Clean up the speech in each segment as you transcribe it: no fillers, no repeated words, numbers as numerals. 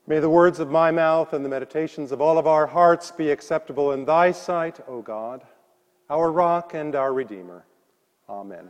May the words of my mouth and the meditations of all of our hearts be acceptable in thy sight, O God, our rock and our Redeemer. Amen.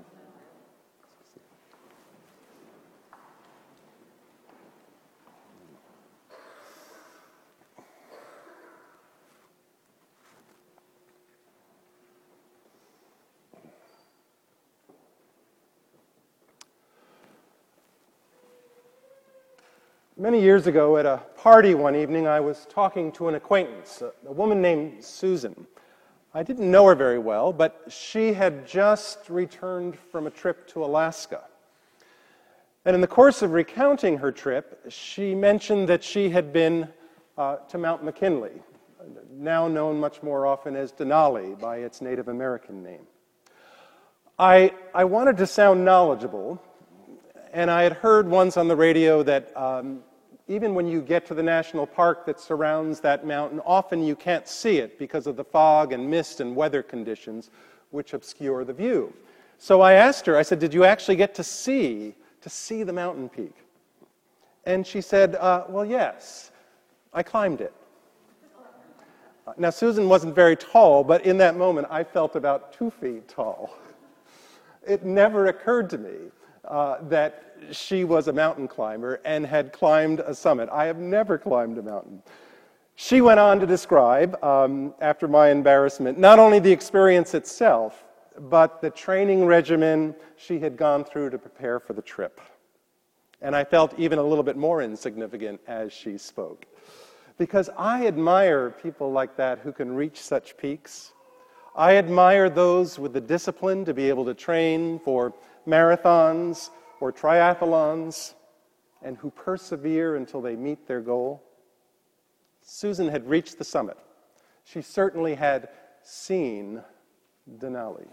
Many years ago at a party one evening, I was talking to an acquaintance, a woman named Susan. I didn't know her very well, but she had just returned from a trip to Alaska. And in the course of recounting her trip, she mentioned that she had been to Mount McKinley, now known much more often as Denali by its Native American name. I wanted to sound knowledgeable, and I had heard once on the radio that even when you get to the national park that surrounds that mountain, often you can't see it because of the fog and mist and weather conditions which obscure the view. So I asked her, I said, did you actually get to see the mountain peak? And she said, well, yes, I climbed it. Now, Susan wasn't very tall, but in that moment, I felt about 2 feet tall. It never occurred to me that she was a mountain climber and had climbed a summit. I have never climbed a mountain. She went on to describe, after my embarrassment, not only the experience itself, but the training regimen she had gone through to prepare for the trip. And I felt even a little bit more insignificant as she spoke. Because I admire people like that who can reach such peaks. I admire those with the discipline to be able to train for marathons or triathlons and who persevere until they meet their goal. Susan had reached the summit. She certainly had seen Denali.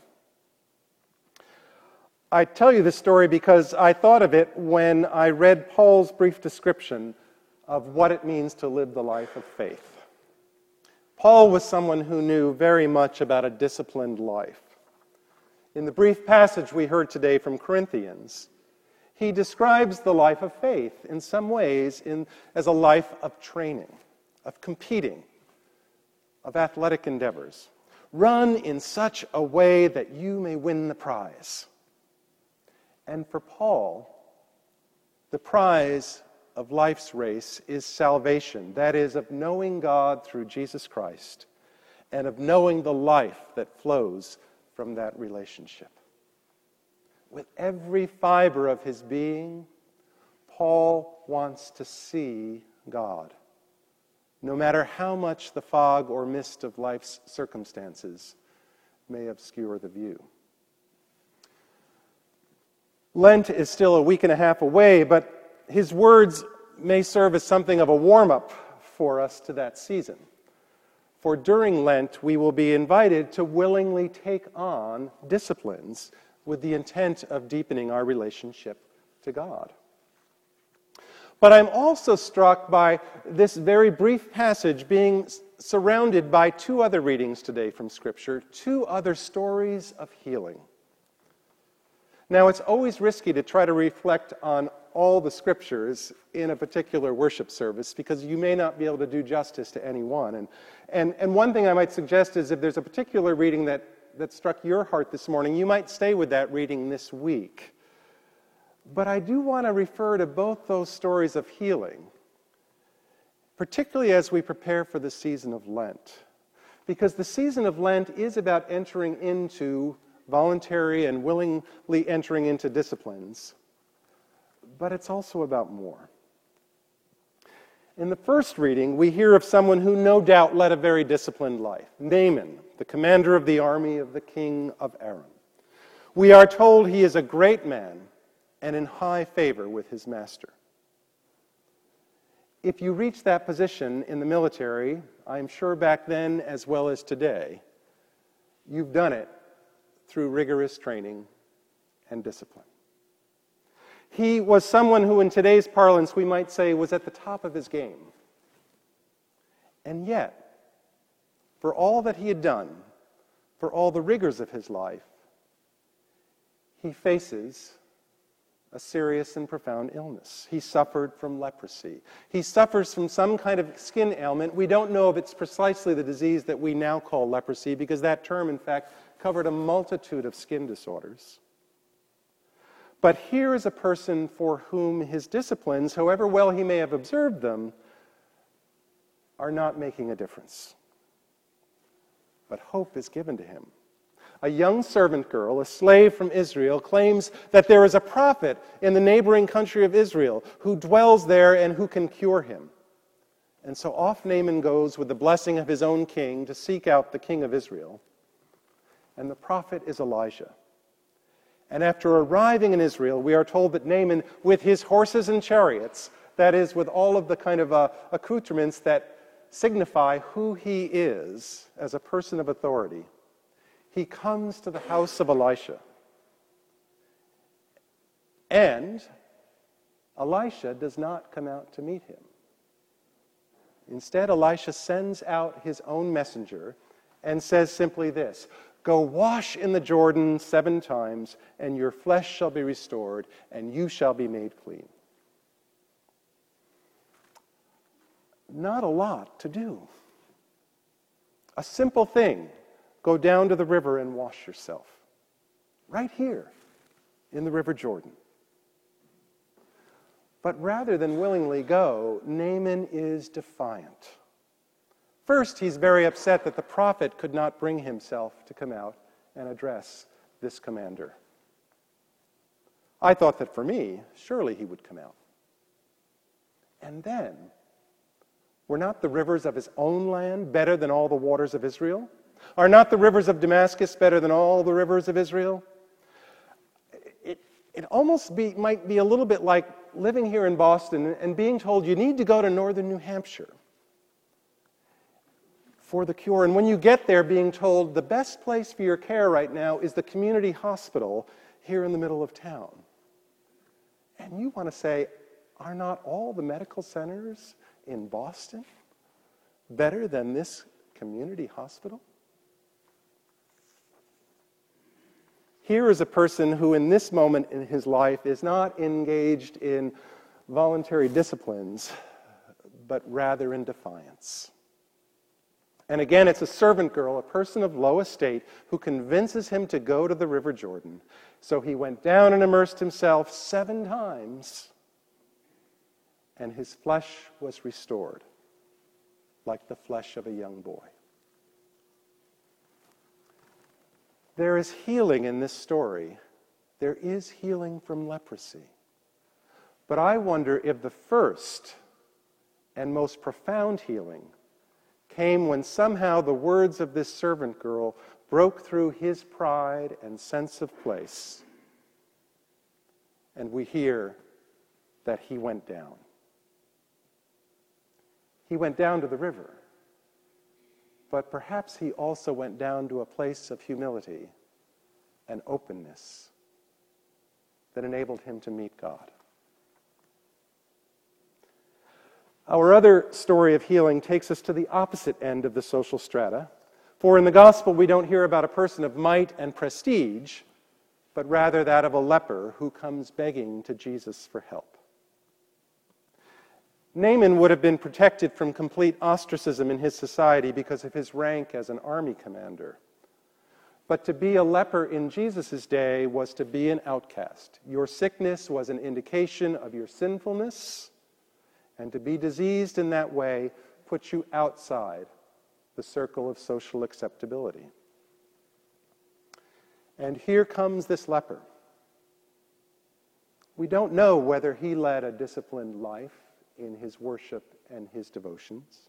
I tell you this story because I thought of it when I read Paul's brief description of what it means to live the life of faith. Paul was someone who knew very much about a disciplined life. In the brief passage we heard today from Corinthians, he describes the life of faith in some ways as a life of training, of competing, of athletic endeavors. Run in such a way that you may win the prize. And for Paul, the prize of life's race is salvation, that is, of knowing God through Jesus Christ and of knowing the life that flows from that relationship. With every fiber of his being, Paul wants to see God, no matter how much the fog or mist of life's circumstances may obscure the view. Lent is still a week and a half away, but his words may serve as something of a warm-up for us to that season. For during Lent, we will be invited to willingly take on disciplines with the intent of deepening our relationship to God. But I'm also struck by this very brief passage being surrounded by 2 other readings today from Scripture, 2 other stories of healing. Now, it's always risky to try to reflect on all the Scriptures in a particular worship service because you may not be able to do justice to any one. And one thing I might suggest is if there's a particular reading that struck your heart this morning, you might stay with that reading this week. But I do want to refer to both those stories of healing, particularly as we prepare for the season of Lent. Because the season of Lent is about entering into voluntary and willingly entering into disciplines. But it's also about more. In the first reading, we hear of someone who no doubt led a very disciplined life, Naaman, the commander of the army of the king of Aram. We are told he is a great man and in high favor with his master. If you reach that position in the military, I'm sure back then as well as today, you've done it through rigorous training and discipline. He was someone who in today's parlance we might say was at the top of his game. And yet, for all that he had done, for all the rigors of his life, he faces a serious and profound illness. He suffered from leprosy. He suffers from some kind of skin ailment. We don't know if it's precisely the disease that we now call leprosy, because that term, in fact, covered a multitude of skin disorders. But here is a person for whom his disciplines, however well he may have observed them, are not making a difference. But hope is given to him. A young servant girl, a slave from Israel, claims that there is a prophet in the neighboring country of Israel who dwells there and who can cure him. And so off Naaman goes with the blessing of his own king to seek out the king of Israel. And the prophet is Elijah. And after arriving in Israel, we are told that Naaman, with his horses and chariots, that is, with all of the kind of accoutrements that signify who he is as a person of authority, he comes to the house of Elisha. And Elisha does not come out to meet him. Instead, Elisha sends out his own messenger and says simply this: "Go wash in the Jordan 7 times, and your flesh shall be restored, and you shall be made clean." Not a lot to do. A simple thing: go down to the river and wash yourself. Right here in the River Jordan. But rather than willingly go, Naaman is defiant. First, he's very upset that the prophet could not bring himself to come out and address this commander. I thought that for me, surely he would come out. And then, were not the rivers of his own land better than all the waters of Israel? Are not the rivers of Damascus better than all the rivers of Israel? It almost might be a little bit like living here in Boston and being told you need to go to northern New Hampshire for the cure. And when you get there, being told the best place for your care right now is the community hospital here in the middle of town. And you want to say, are not all the medical centers in Boston better than this community hospital? Here is a person who in this moment in his life is not engaged in voluntary disciplines, but rather in defiance. And again, it's a servant girl, a person of low estate, who convinces him to go to the River Jordan. So he went down and immersed himself 7 times, and his flesh was restored, like the flesh of a young boy. There is healing in this story. There is healing from leprosy. But I wonder if the first and most profound healing came when somehow the words of this servant girl broke through his pride and sense of place. And we hear that he went down. He went down to the river. But perhaps he also went down to a place of humility and openness that enabled him to meet God. Our other story of healing takes us to the opposite end of the social strata. For in the gospel, we don't hear about a person of might and prestige, but rather that of a leper who comes begging to Jesus for help. Naaman would have been protected from complete ostracism in his society because of his rank as an army commander. But to be a leper in Jesus' day was to be an outcast. Your sickness was an indication of your sinfulness, and to be diseased in that way puts you outside the circle of social acceptability. And here comes this leper. We don't know whether he led a disciplined life in his worship and his devotions.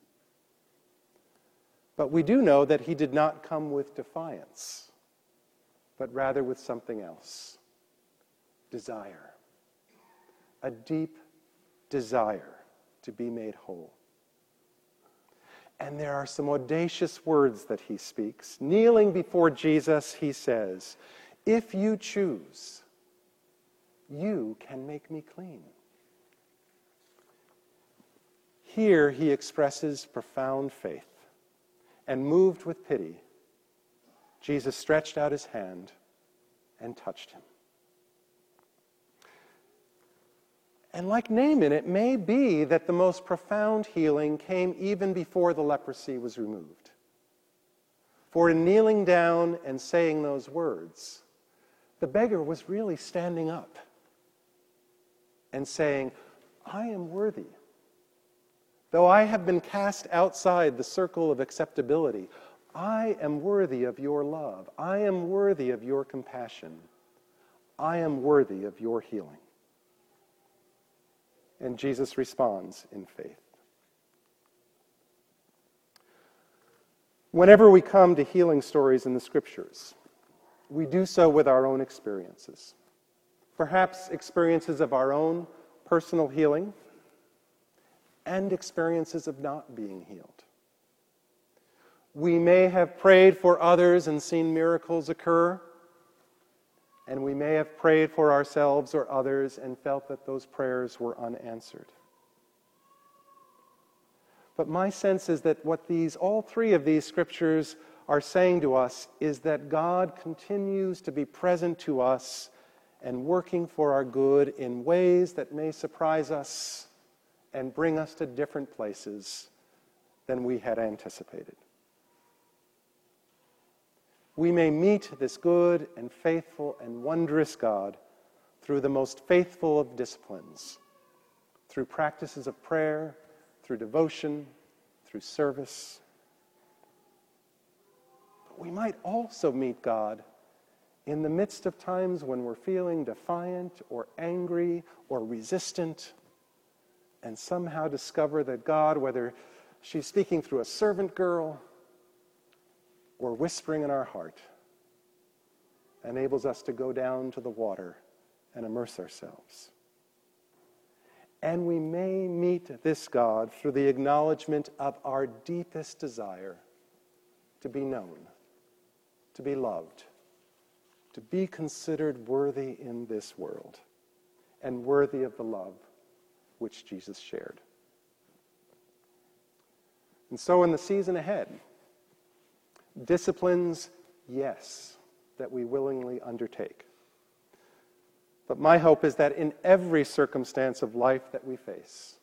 But we do know that he did not come with defiance, but rather with something else: desire. A deep desire to be made whole. And there are some audacious words that he speaks. Kneeling before Jesus, he says, "If you choose, you can make me clean." Here he expresses profound faith, and moved with pity, Jesus stretched out his hand and touched him. And like Naaman, it may be that the most profound healing came even before the leprosy was removed. For in kneeling down and saying those words, the beggar was really standing up and saying, I am worthy. Though I have been cast outside the circle of acceptability, I am worthy of your love. I am worthy of your compassion. I am worthy of your healing. And Jesus responds in faith. Whenever we come to healing stories in the Scriptures, we do so with our own experiences. Perhaps experiences of our own personal healing and experiences of not being healed. We may have prayed for others and seen miracles occur, and we may have prayed for ourselves or others and felt that those prayers were unanswered. But my sense is that what all three of these scriptures are saying to us is that God continues to be present to us and working for our good in ways that may surprise us and bring us to different places than we had anticipated. We may meet this good and faithful and wondrous God through the most faithful of disciplines, through practices of prayer, through devotion, through service. But we might also meet God in the midst of times when we're feeling defiant or angry or resistant, and somehow discover that God, whether she's speaking through a servant girl or whispering in our heart, enables us to go down to the water and immerse ourselves. And we may meet this God through the acknowledgement of our deepest desire to be known, to be loved, to be considered worthy in this world, and worthy of the love which Jesus shared. And so in the season ahead, disciplines, yes, that we willingly undertake. But my hope is that in every circumstance of life that we face,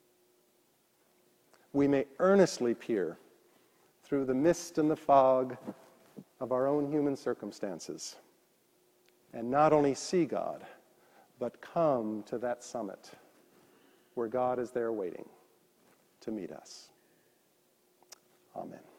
we may earnestly peer through the mist and the fog of our own human circumstances and not only see God, but come to that summit where God is there waiting to meet us. Amen.